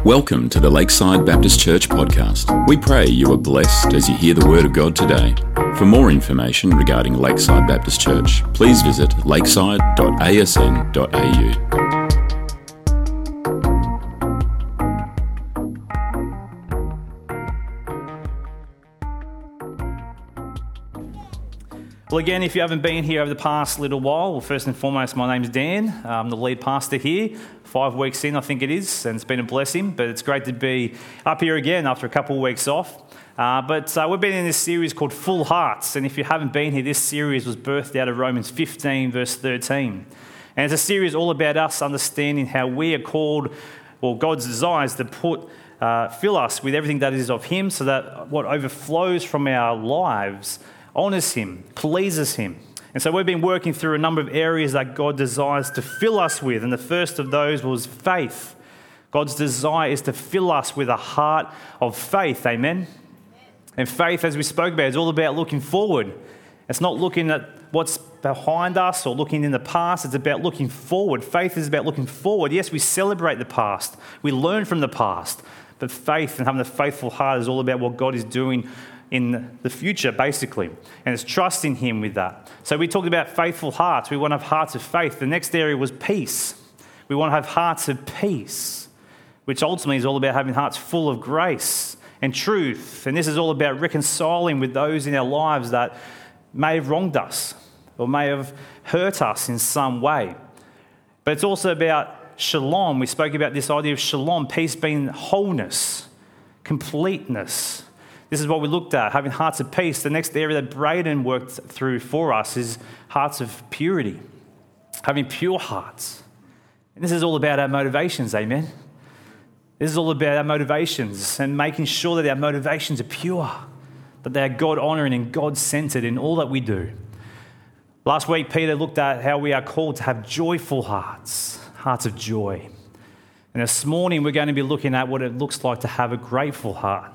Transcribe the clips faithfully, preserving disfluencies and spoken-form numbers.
Welcome to the Lakeside Baptist Church podcast. We pray you are blessed as you hear the Word of God today. For more information regarding Lakeside Baptist Church, please visit lakeside dot a s n dot a u. Well, again, if you haven't been here over the past little while, well, first and foremost, my name's Dan. I'm the lead pastor here. Five weeks in, I think it is, and it's been a blessing. But it's great to be up here again after a couple of weeks off. Uh, but uh, we've been in this series called Full Hearts. And if you haven't been here, this series was birthed out of Romans fifteen, verse thirteen. And it's a series all about us understanding how we are called, well, God's desires to put, uh, fill us with everything that is of Him, so that what overflows from our lives honours Him, pleases Him. And so we've been working through a number of areas that God desires to fill us with. And the first of those was faith. God's desire is to fill us with a heart of faith. Amen? And faith, as we spoke about, is all about looking forward. It's not looking at what's behind us or looking in the past. It's about looking forward. Faith is about looking forward. Yes, we celebrate the past. We learn from the past. But faith and having a faithful heart is all about what God is doing in the future, basically. And it's trusting Him with that. So we talked about faithful hearts. We want to have hearts of faith. The next area was peace. We want to have hearts of peace, which ultimately is all about having hearts full of grace and truth. And this is all about reconciling with those in our lives that may have wronged us or may have hurt us in some way. But it's also about shalom. We spoke about this idea of shalom, peace being wholeness, completeness. This is what we looked at, having hearts of peace. The next area that Braden worked through for us is hearts of purity, having pure hearts. And this is all about our motivations, amen? This is all about our motivations and making sure that our motivations are pure, that they are God-honouring and God-centred in all that we do. Last week, Peter looked at how we are called to have joyful hearts, hearts of joy. And this morning, we're going to be looking at what it looks like to have a grateful heart.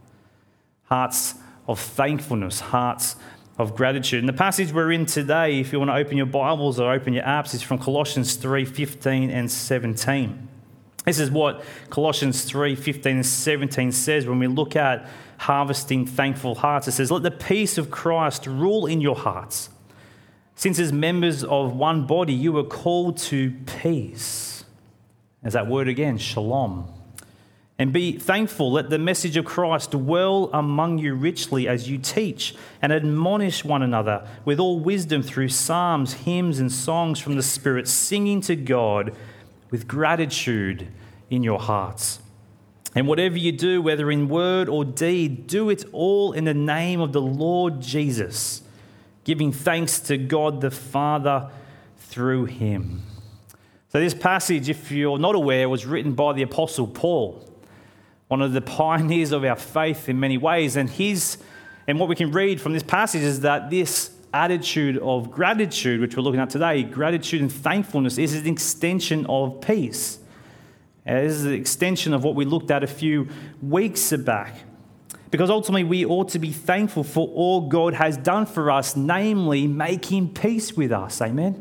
Hearts of thankfulness, hearts of gratitude. And the passage we're in today, if you want to open your Bibles or open your apps, is from Colossians three fifteen and seventeen. This is what Colossians three fifteen and seventeen says when we look at harvesting thankful hearts. It says, "Let the peace of Christ rule in your hearts. Since as members of one body you are called to peace." There's that word again, shalom. "And be thankful. Let the message of Christ dwell among you richly as you teach and admonish one another with all wisdom through psalms, hymns, and songs from the Spirit, singing to God with gratitude in your hearts. And whatever you do, whether in word or deed, do it all in the name of the Lord Jesus, giving thanks to God the Father through Him." So this passage, if you're not aware, was written by the Apostle Paul, one of the pioneers of our faith in many ways. And his, and what we can read from this passage is that this attitude of gratitude, which we're looking at today, gratitude and thankfulness, is an extension of peace. Uh, this is an extension of what we looked at a few weeks back. Because ultimately we ought to be thankful for all God has done for us, namely making peace with us. Amen?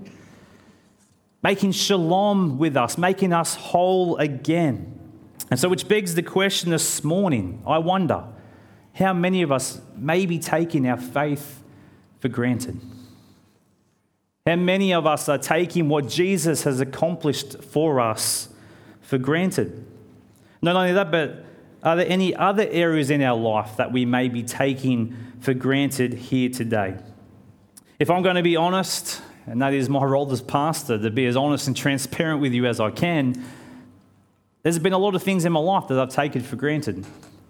Making shalom with us, making us whole again. And so which begs the question this morning, I wonder, how many of us may be taking our faith for granted? How many of us are taking what Jesus has accomplished for us for granted? Not only that, but are there any other areas in our life that we may be taking for granted here today? If I'm going to be honest, and that is my role as pastor, to be as honest and transparent with you as I can, there's been a lot of things in my life that I've taken for granted.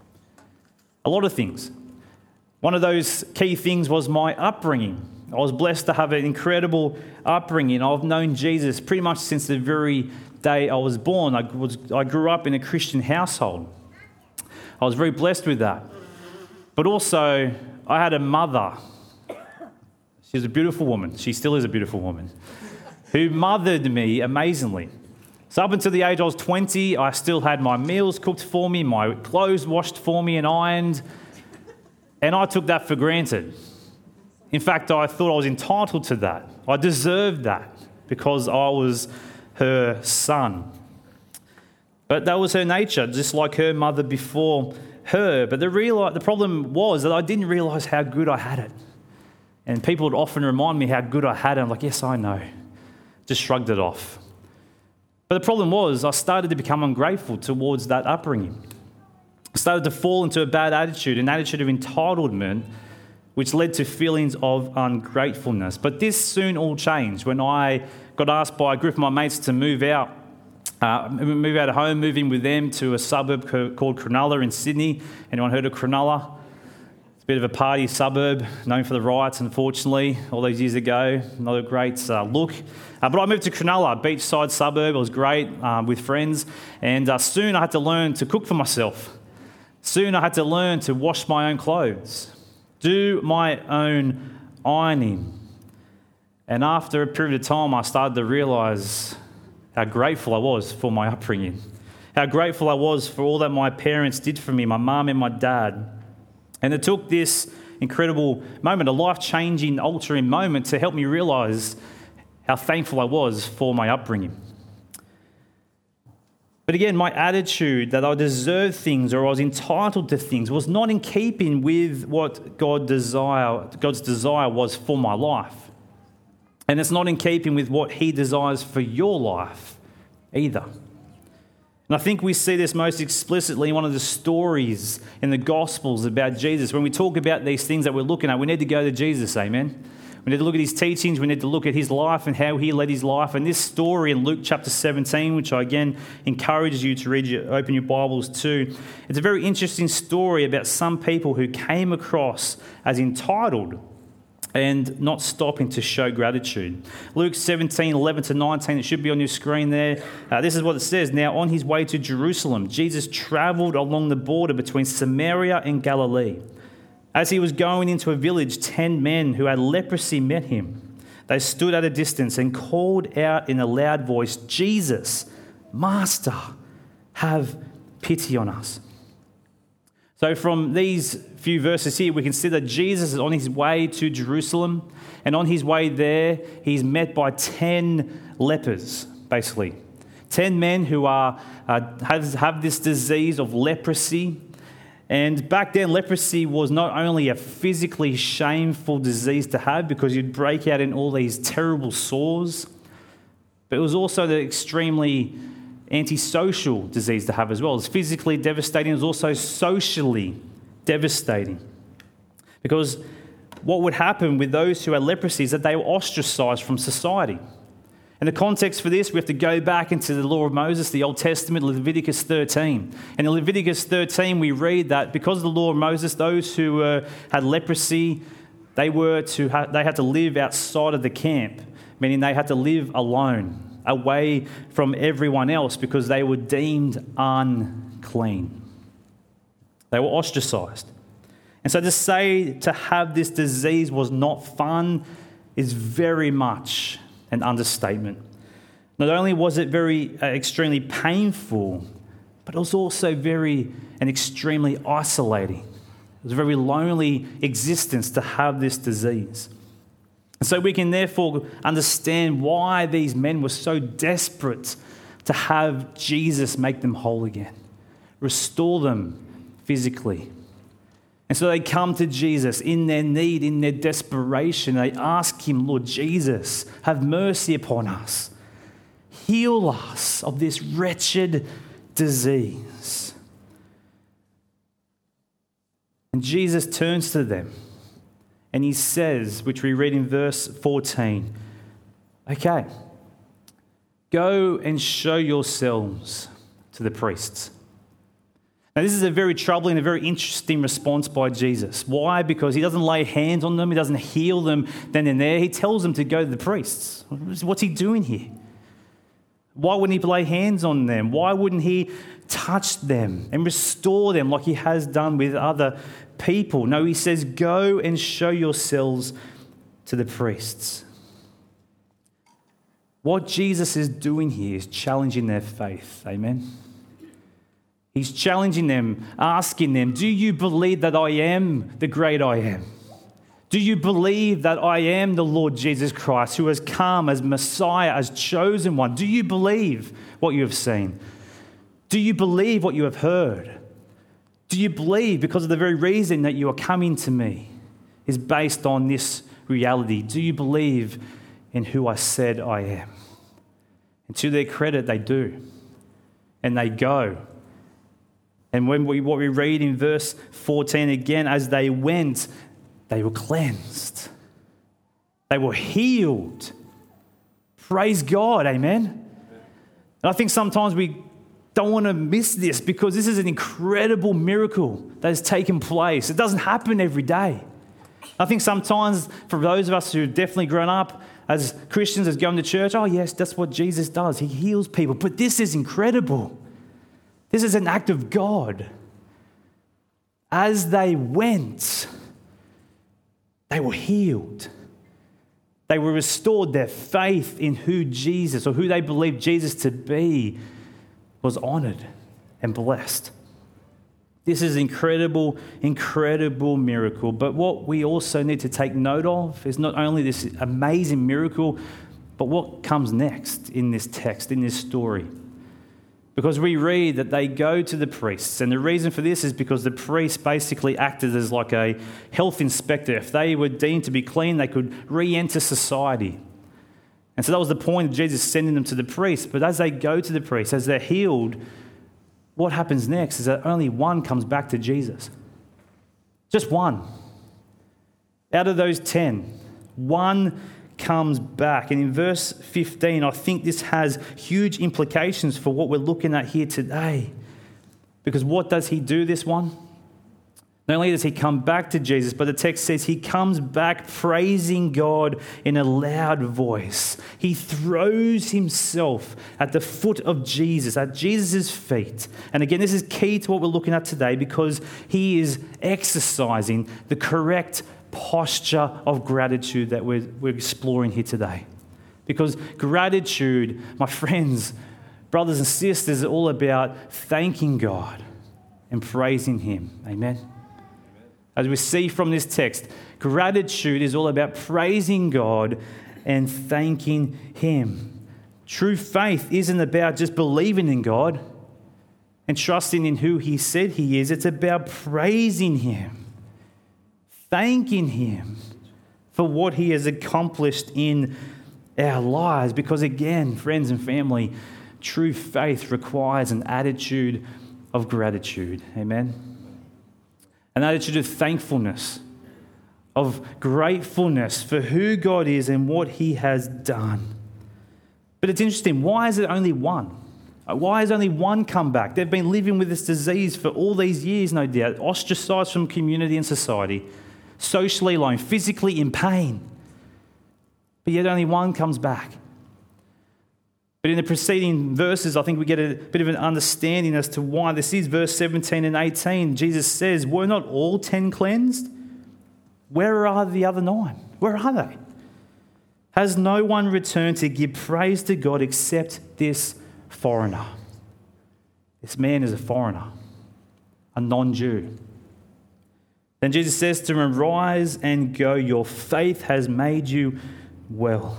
A lot of things. One of those key things was my upbringing. I was blessed to have an incredible upbringing. I've known Jesus pretty much since the very day I was born. I, was, I grew up in a Christian household. I was very blessed with that. But also, I had a mother. She was a beautiful woman. She still is a beautiful woman, who mothered me amazingly. So up until the age I was twenty, I still had my meals cooked for me, my clothes washed for me and ironed, and I took that for granted. In fact, I thought I was entitled to that. I deserved that because I was her son. But that was her nature, just like her mother before her. But the real, the problem was that I didn't realise how good I had it. And people would often remind me how good I had it. I'm like, yes, I know. Just shrugged it off. But the problem was I started to become ungrateful towards that upbringing. I started to fall into a bad attitude, an attitude of entitlement, which led to feelings of ungratefulness. But this soon all changed when I got asked by a group of my mates to move out, uh, move out of home, move in with them to a suburb called Cronulla in Sydney. Anyone heard of Cronulla? It's a bit of a party suburb, known for the riots, unfortunately, all those years ago. Not a great uh, look. Uh, but I moved to Cronulla, beachside suburb. It was great uh, with friends. And uh, soon I had to learn to cook for myself. Soon I had to learn to wash my own clothes, do my own ironing. And after a period of time, I started to realise how grateful I was for my upbringing, how grateful I was for all that my parents did for me, my mum and my dad. And it took this incredible moment, a life-changing, altering moment, to help me realise how thankful I was for my upbringing. But again, my attitude that I deserved things or I was entitled to things was not in keeping with what God desire, God's desire was for my life. And it's not in keeping with what He desires for your life either. And I think we see this most explicitly in one of the stories in the Gospels about Jesus. When we talk about these things that we're looking at, we need to go to Jesus, amen? We need to look at His teachings, we need to look at His life and how He led His life. And this story in Luke chapter seventeen, which I again encourage you to read, your, open your Bibles to, it's a very interesting story about some people who came across as entitled and not stopping to show gratitude. Luke seventeen, eleven to nineteen, it should be on your screen there. Uh, this is what it says. Now, on His way to Jerusalem, Jesus travelled along the border between Samaria and Galilee. As He was going into a village, ten men who had leprosy met Him. They stood at a distance and called out in a loud voice, Jesus, Master, have pity on us. So from these few verses here, we can see that Jesus is on His way to Jerusalem. And on His way there, He's met by ten lepers, basically. Ten men who are uh, have, have this disease of leprosy. And back then, leprosy was not only a physically shameful disease to have because you'd break out in all these terrible sores, but it was also the extremely antisocial disease to have as well. It was physically devastating. It was also socially devastating because what would happen with those who had leprosy is that they were ostracized from society. And the context for this, we have to go back into the law of Moses, the Old Testament, Leviticus thirteen. And in Leviticus thirteen, we read that because of the law of Moses, those who uh, had leprosy, they were to ha- they had to live outside of the camp, meaning they had to live alone, away from everyone else, because they were deemed unclean. They were ostracized. And so to say to have this disease was not fun is very much an understatement. Not only was it very uh, extremely painful, but it was also very and extremely isolating. It was a very lonely existence to have this disease. And so we can therefore understand why these men were so desperate to have Jesus make them whole again, restore them physically. And so they come to Jesus in their need, in their desperation. They ask Him, Lord Jesus, have mercy upon us. Heal us of this wretched disease. And Jesus turns to them and He says, which we read in verse fourteen, okay, go and show yourselves to the priests. Now, this is a very troubling, a very interesting response by Jesus. Why? Because He doesn't lay hands on them. He doesn't heal them then and there. He tells them to go to the priests. What's He doing here? Why wouldn't He lay hands on them? Why wouldn't He touch them and restore them like He has done with other people? No, He says, go and show yourselves to the priests. What Jesus is doing here is challenging their faith. Amen? He's challenging them, asking them, do you believe that I am the great I am? Do you believe that I am the Lord Jesus Christ who has come as Messiah, as chosen one? Do you believe what you have seen? Do Do you believe what you have heard? Do you believe because of the very reason that you are coming to me is based on this reality? Do you believe in who I said I am? And to their credit, they do. And they go. And when we, what we read in verse fourteen again, as they went, they were cleansed. They were healed. Praise God, amen? And I think sometimes we don't want to miss this because this is an incredible miracle that has taken place. It doesn't happen every day. I think sometimes for those of us who have definitely grown up as Christians, as going to church, oh yes, that's what Jesus does. He heals people. But this is incredible. This is an act of God. As they went, they were healed. They were restored. Their faith in who Jesus, or who they believed Jesus to be, was honoured and blessed. This is an incredible, incredible miracle. But what we also need to take note of is not only this amazing miracle, but what comes next in this text, in this story. Because we read that they go to the priests, and the reason for this is because the priests basically acted as like a health inspector. If they were deemed to be clean, they could re-enter society. And so that was the point of Jesus sending them to the priests. But as they go to the priests, as they're healed, what happens next is that only one comes back to Jesus. Just one. Out of those ten, one comes back. And in verse fifteen, I think this has huge implications for what we're looking at here today. Because what does he do, this one? Not only does he come back to Jesus, but the text says he comes back praising God in a loud voice. He throws himself at the foot of Jesus, at Jesus' feet. And again, this is key to what we're looking at today because he is exercising the correct posture of gratitude that we're, we're exploring here today. Because gratitude, my friends, brothers and sisters, is all about thanking God and praising him. Amen. As we see from this text, gratitude is all about praising God and thanking him. True faith isn't about just believing in God and trusting in who he said he is. It's about praising him, thanking him for what he has accomplished in our lives. Because again, friends and family, true faith requires an attitude of gratitude. Amen. An attitude of thankfulness, of gratefulness for who God is and what he has done. But it's interesting, why is it only one? Why has only one come back? They've been living with this disease for all these years, no doubt, ostracized from community and society, socially alone, physically in pain. But yet only one comes back. But in the preceding verses, I think we get a bit of an understanding as to why this is. Verse seventeen and eighteen, Jesus says, were not all ten cleansed? Where are the other nine? Where are they? Has no one returned to give praise to God except this foreigner? This man is a foreigner, a non-Jew. Then Jesus says to him, rise and go, your faith has made you well.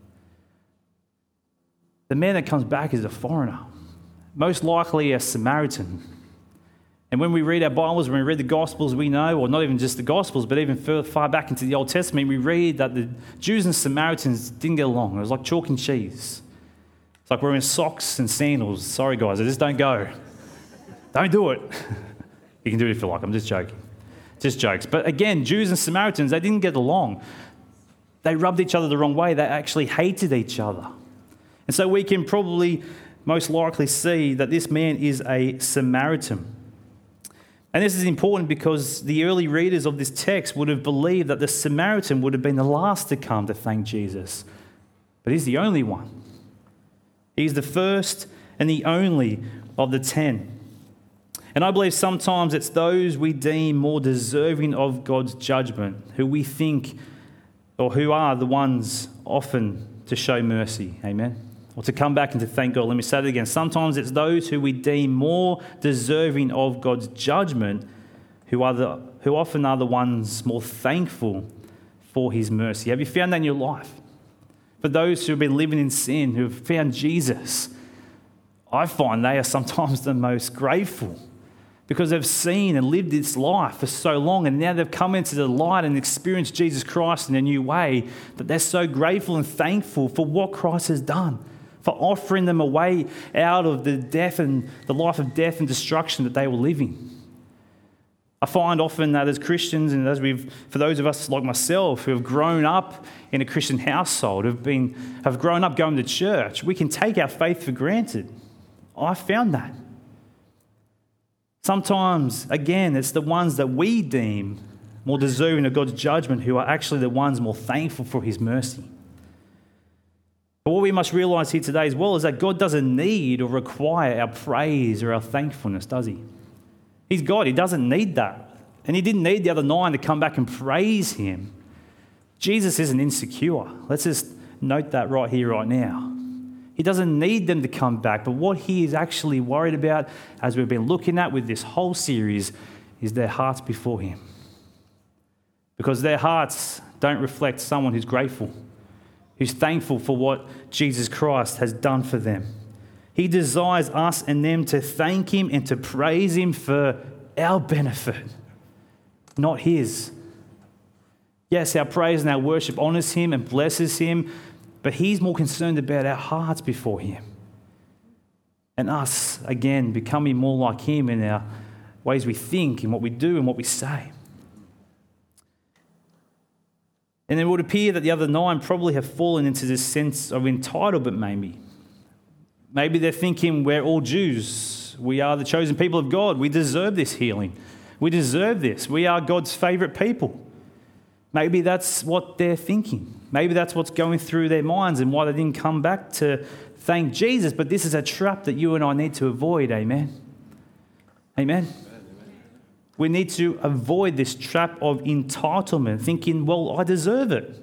The man that comes back is a foreigner, most likely a Samaritan. And when we read our Bibles, when we read the Gospels, we know, or not even just the Gospels, but even further, far back into the Old Testament, we read that the Jews and Samaritans didn't get along. It was like chalk and cheese. It's like wearing socks and sandals. Sorry, guys, I just don't go. Don't do it. You can do it if you like. I'm just joking. Just jokes. But again, Jews and Samaritans, they didn't get along. They rubbed each other the wrong way. They actually hated each other. And so we can probably most likely see that this man is a Samaritan. And this is important because the early readers of this text would have believed that the Samaritan would have been the last to come to thank Jesus. But he's the only one. He's the first and the only of the ten. And I believe sometimes it's those we deem more deserving of God's judgment who we think, or who are the ones often to show mercy. Amen. Or to come back and to thank God. Let me say it again. Sometimes it's those who we deem more deserving of God's judgment who are the who often are the ones more thankful for his mercy. Have you found that in your life? For those who have been living in sin, who have found Jesus, I find they are sometimes the most grateful because they've seen and lived this life for so long, and now they've come into the light and experienced Jesus Christ in a new way, that they're so grateful and thankful for what Christ has done, for offering them a way out of the death and the life of death and destruction that they were living. I find often that as Christians, and as we've, for those of us like myself who have grown up in a Christian household, have been, have grown up going to church, we can take our faith for granted. I found that. Sometimes, again, it's the ones that we deem more deserving of God's judgment who are actually the ones more thankful for his mercy. But what we must realise here today as well is that God doesn't need or require our praise or our thankfulness, does he? He's God. He doesn't need that. And he didn't need the other nine to come back and praise him. Jesus isn't insecure. Let's just note that right here, right now. He doesn't need them to come back, but what he is actually worried about, as we've been looking at with this whole series, is their hearts before him. Because their hearts don't reflect someone who's grateful, who's thankful for what Jesus Christ has done for them. He desires us and them to thank him and to praise him for our benefit, not his. Yes, our praise and our worship honours him and blesses him, but he's more concerned about our hearts before him. And us, again, becoming more like him in our ways we think and what we do and what we say. And it would appear that the other nine probably have fallen into this sense of entitlement, maybe. Maybe they're thinking, we're all Jews. We are the chosen people of God. We deserve this healing. We deserve this. We are God's favourite people. Maybe that's what they're thinking. Maybe that's what's going through their minds and why they didn't come back to thank Jesus. But this is a trap that you and I need to avoid. Amen. Amen. Amen. We need to avoid this trap of entitlement, thinking, well, I deserve it.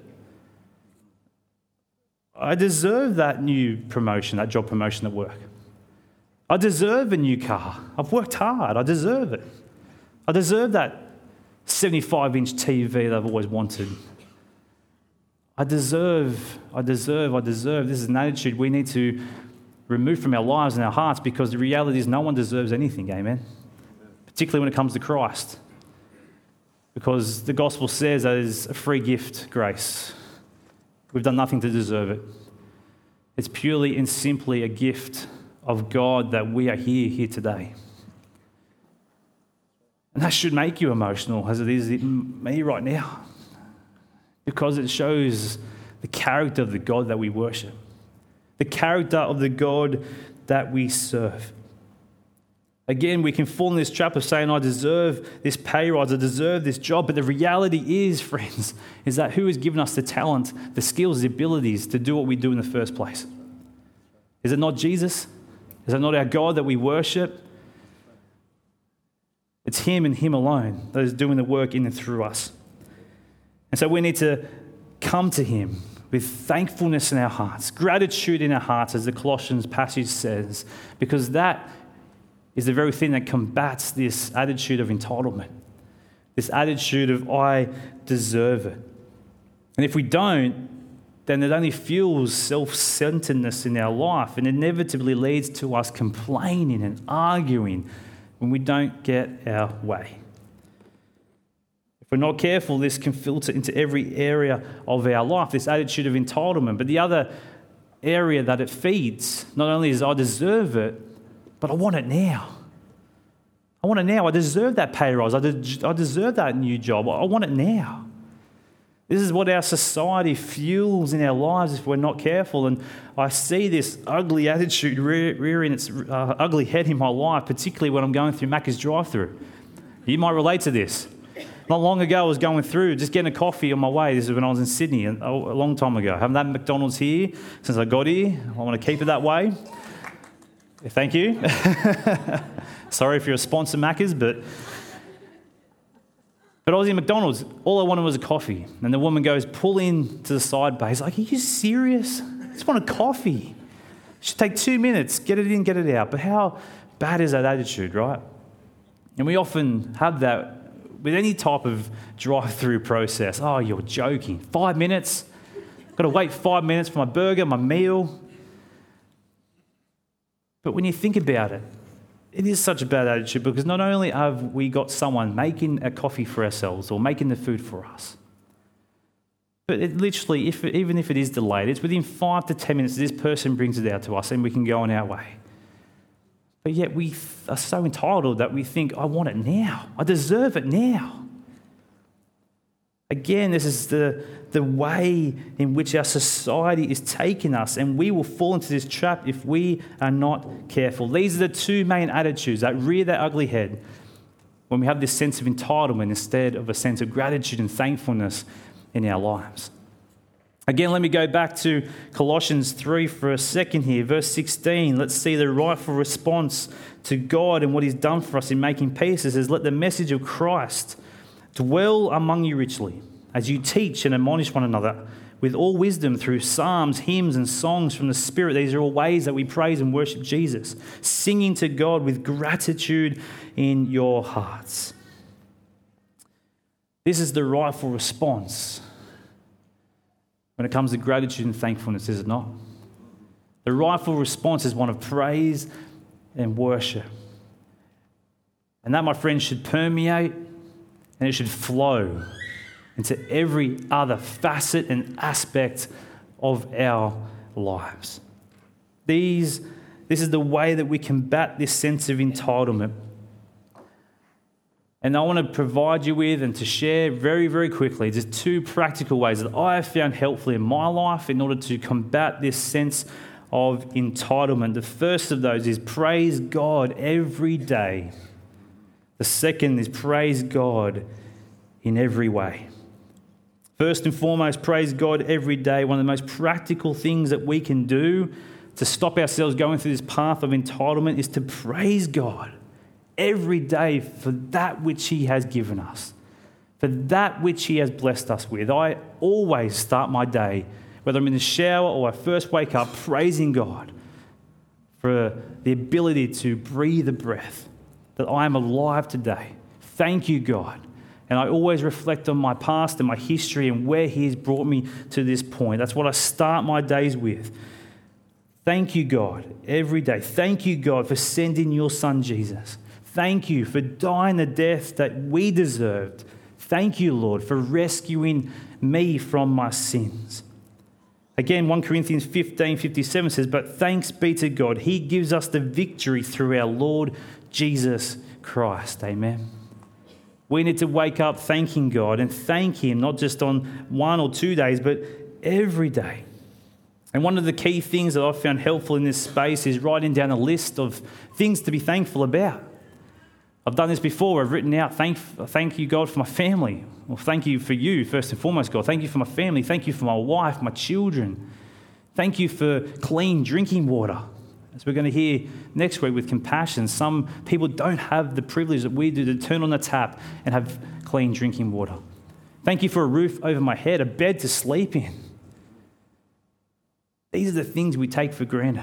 I deserve that new promotion, that job promotion at work. I deserve a new car. I've worked hard. I deserve it. I deserve that seventy-five inch T V that I've always wanted. I deserve, I deserve, I deserve. This is an attitude we need to remove from our lives and our hearts, because the reality is no one deserves anything, amen? Particularly when it comes to Christ. Because the gospel says that it is a free gift, grace. We've done nothing to deserve it. It's purely and simply a gift of God that we are here, here today. And that should make you emotional, as it is me right now, because it shows the character of the God that we worship, the character of the God that we serve. Again, we can fall in this trap of saying, I deserve this pay rise, I deserve this job. But the reality is, friends, is that who has given us the talent, the skills, the abilities to do what we do in the first place? Is it not Jesus? Is it not our God that we worship? It's him and him alone that is doing the work in and through us. And so we need to come to him with thankfulness in our hearts, gratitude in our hearts, as the Colossians passage says, because that is the very thing that combats this attitude of entitlement, this attitude of I deserve it. And if we don't, then it only fuels self-centeredness in our life and inevitably leads to us complaining and arguing when we don't get our way. If we're not careful, this can filter into every area of our life, this attitude of entitlement. But the other area that it feeds, not only is I deserve it, but I want it now. I want it now. I deserve that pay rise. I, de- I deserve that new job. I want it now. This is what our society fuels in our lives if we're not careful. And I see this ugly attitude re- rearing its uh, ugly head in my life, particularly when I'm going through Macca's drive-thru. You might relate to this. Not long ago, I was going through, just getting a coffee on my way. This is when I was in Sydney, a, a long time ago. I haven't had McDonald's here since I got here. I want to keep it that way. Thank you. Sorry if you're a sponsor, Macca's, but... But I was in McDonald's. All I wanted was a coffee. And the woman goes, pull in to the side bay. He's like, are you serious? I just want a coffee. It should take two minutes. Get it in, get it out. But how bad is that attitude, right? And we often have that with any type of drive-through process. Oh, you're joking. Five minutes? I've got to wait five minutes for my burger, my meal. But when you think about it, it is such a bad attitude because not only have we got someone making a coffee for ourselves or making the food for us, but it literally, if even if it is delayed, it's within five to ten minutes this person brings it out to us and we can go on our way. But yet we are so entitled that we think, I want it now. I deserve it now. Again, this is the, the way in which our society is taking us, and we will fall into this trap if we are not careful. These are the two main attitudes that rear their ugly head when we have this sense of entitlement instead of a sense of gratitude and thankfulness in our lives. Again, let me go back to Colossians three for a second here. Verse sixteen, let's see the rightful response to God and what he's done for us in making peace. It says, let the message of Christ dwell among you richly, as you teach and admonish one another with all wisdom through psalms, hymns, and songs from the Spirit. These are all ways that we praise and worship Jesus, singing to God with gratitude in your hearts. This is the rightful response when it comes to gratitude and thankfulness, is it not? The rightful response is one of praise and worship. And that, my friends, should permeate and it should flow into every other facet and aspect of our lives. These, this is the way that we combat this sense of entitlement. And I want to provide you with and to share very, very quickly just two practical ways that I have found helpful in my life in order to combat this sense of entitlement. The first of those is praise God every day. The second is praise God in every way. First and foremost, praise God every day. One of the most practical things that we can do to stop ourselves going through this path of entitlement is to praise God every day for that which he has given us, for that which he has blessed us with. I always start my day, whether I'm in the shower or I first wake up, praising God for the ability to breathe a breath, that I am alive today. Thank you, God. And I always reflect on my past and my history and where he has brought me to this point. That's what I start my days with. Thank you, God, every day. Thank you, God, for sending your son, Jesus. Thank you for dying the death that we deserved. Thank you, Lord, for rescuing me from my sins. Again, First Corinthians fifteen fifty-seven says, but thanks be to God, he gives us the victory through our Lord Jesus Christ. Amen. We need to wake up thanking God and thank him, not just on one or two days, but every day. And one of the key things that I've found helpful in this space is writing down a list of things to be thankful about. I've done this before. I've written out, thank, thank you, God, for my family. Well, thank you for you, first and foremost, God. Thank you for my family. Thank you for my wife, my children. Thank you for clean drinking water. As we're going to hear next week with compassion, some people don't have the privilege that we do to turn on the tap and have clean drinking water. Thank you for a roof over my head, a bed to sleep in. These are the things we take for granted.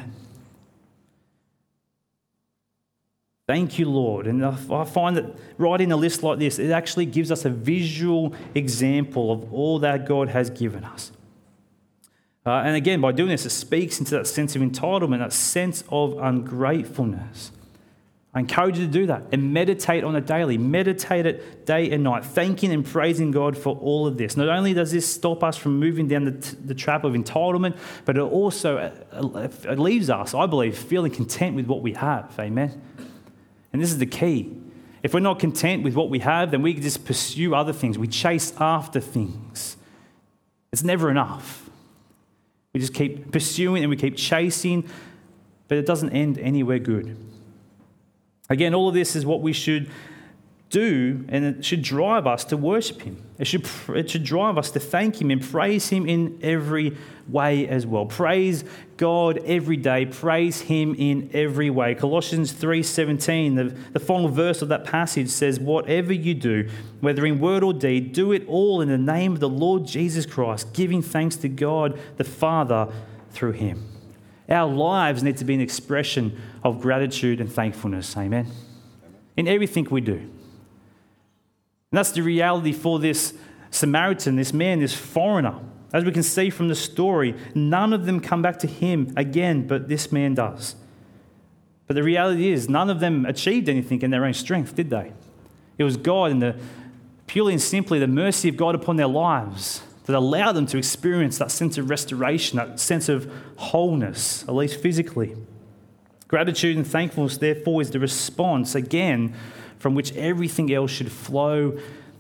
Thank you, Lord. And I find that writing a list like this, it actually gives us a visual example of all that God has given us. Uh, and again, by doing this, it speaks into that sense of entitlement, that sense of ungratefulness. I encourage you to do that and meditate on it daily. Meditate it day and night, thanking and praising God for all of this. Not only does this stop us from moving down the, t- the trap of entitlement, but it also uh, it leaves us, I believe, feeling content with what we have. Amen. And this is the key. If we're not content with what we have, then we just pursue other things. We chase after things. It's never enough. We just keep pursuing and we keep chasing, but it doesn't end anywhere good. Again, all of this is what we should do, and it should drive us to worship him. It should, it should drive us to thank him and praise him in every way as well. Praise God every day. Praise him in every way. Colossians three seventeen, the, the final verse of that passage says, whatever you do, whether in word or deed, do it all in the name of the Lord Jesus Christ, giving thanks to God the Father through him. Our lives need to be an expression of gratitude and thankfulness. Amen. In everything we do. And that's the reality for this Samaritan, this man, this foreigner. As we can see from the story, none of them come back to him again, but this man does. But the reality is, none of them achieved anything in their own strength, did they? It was God and the purely and simply the mercy of God upon their lives that allowed them to experience that sense of restoration, that sense of wholeness, at least physically. Gratitude and thankfulness, therefore, is the response, again, from which everything else should flow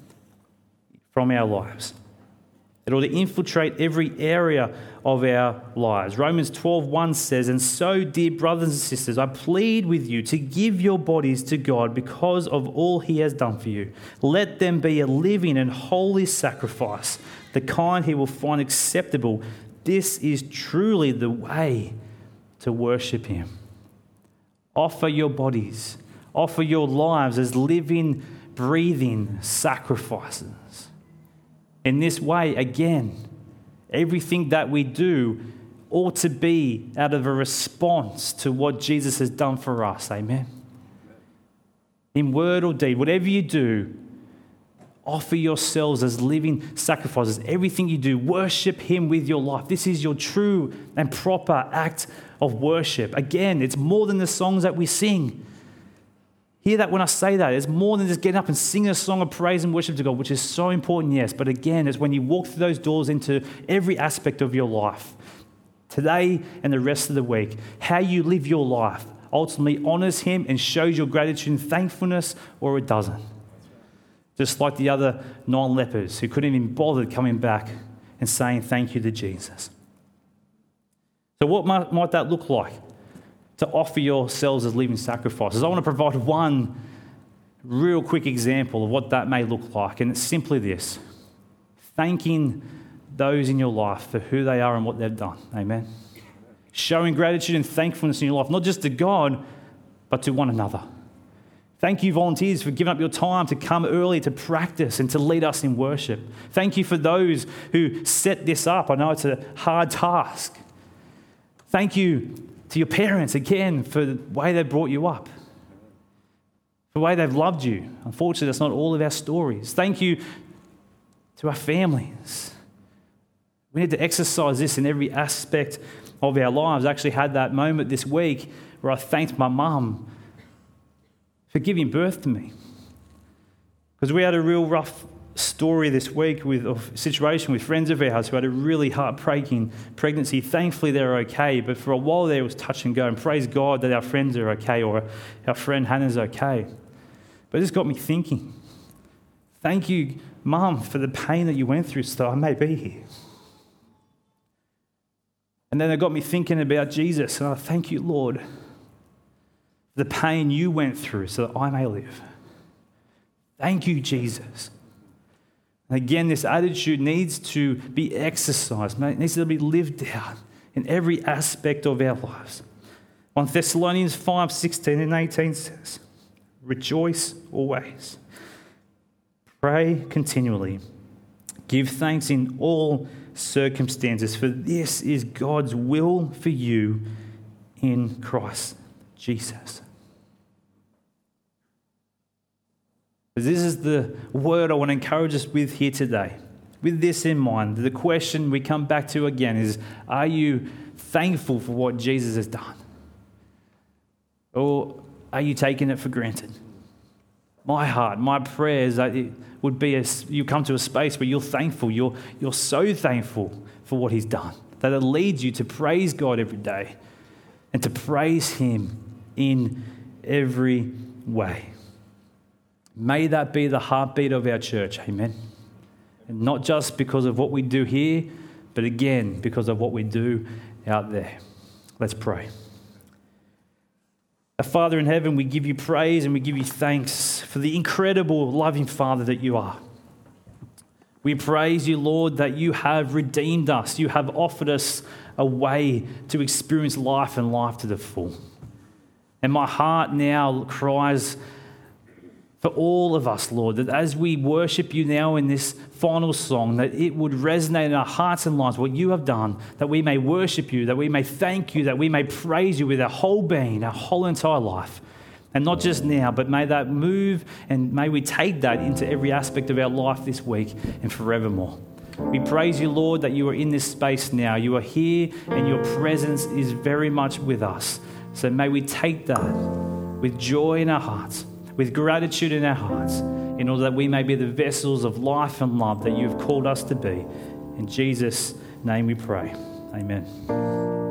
from our lives. It ought to infiltrate every area of our lives. Romans twelve one says, "And so, dear brothers and sisters, I plead with you to give your bodies to God because of all he has done for you. Let them be a living and holy sacrifice, the kind he will find acceptable. This is truly the way to worship him." Offer your bodies, offer your lives as living, breathing sacrifices. In this way, again, everything that we do ought to be out of a response to what Jesus has done for us. Amen. In word or deed, whatever you do, offer yourselves as living sacrifices. Everything you do, worship him with your life. This is your true and proper act of worship. Again, it's more than the songs that we sing. Hear that when I say that. It's more than just getting up and singing a song of praise and worship to God, which is so important, yes. But again, it's when you walk through those doors into every aspect of your life, today and the rest of the week, how you live your life ultimately honours him and shows your gratitude and thankfulness, or it doesn't. Just like the other nine lepers who couldn't even bother coming back and saying thank you to Jesus. So what might, might that look like? To offer yourselves as living sacrifices. I want to provide one real quick example of what that may look like, and it's simply this: thanking those in your life for who they are and what they've done. Amen. Showing gratitude and thankfulness in your life, not just to God, but to one another. Thank you, volunteers, for giving up your time to come early to practice and to lead us in worship. Thank you for those who set this up. I know it's a hard task. Thank you to your parents, again, for the way they brought you up, for the way they've loved you. Unfortunately, that's not all of our stories. Thank you to our families. We need to exercise this in every aspect of our lives. I actually had that moment this week where I thanked my mum for giving birth to me. Because we had a real rough story this week with a situation with friends of ours who had a really heartbreaking pregnancy. Thankfully, they're okay, but for a while there it was touch and go, and praise God that our friends are okay, or our friend Hannah's okay. But it just got me thinking, thank you, Mum, for the pain that you went through so I may be here. And then it got me thinking about Jesus, and I thank you, Lord, for the pain you went through so that I may live. Thank you, Jesus. And again, this attitude needs to be exercised. It needs to be lived out in every aspect of our lives. First Thessalonians five sixteen and eighteen says, "Rejoice always. Pray continually. Give thanks in all circumstances, for this is God's will for you in Christ Jesus." This is the word I want to encourage us with here today. With this in mind, the question we come back to again is, are you thankful for what Jesus has done? Or are you taking it for granted? My heart, my prayer is that it would be a, you come to a space where you're thankful, you're, you're so thankful for what he's done, that it leads you to praise God every day and to praise him in every way. May that be the heartbeat of our church, amen. And not just because of what we do here, but again, because of what we do out there. Let's pray. Our Father in heaven, we give you praise and we give you thanks for the incredible, loving Father that you are. We praise you, Lord, that you have redeemed us. You have offered us a way to experience life and life to the full. And my heart now cries for all of us, Lord, that as we worship you now in this final song, that it would resonate in our hearts and lives what you have done, that we may worship you, that we may thank you, that we may praise you with our whole being, our whole entire life. And not just now, but may that move and may we take that into every aspect of our life this week and forevermore. We praise you, Lord, that you are in this space now. You are here and your presence is very much with us. So may we take that with joy in our hearts, with gratitude in our hearts, in order that we may be the vessels of life and love that you've called us to be. In Jesus' name we pray. Amen.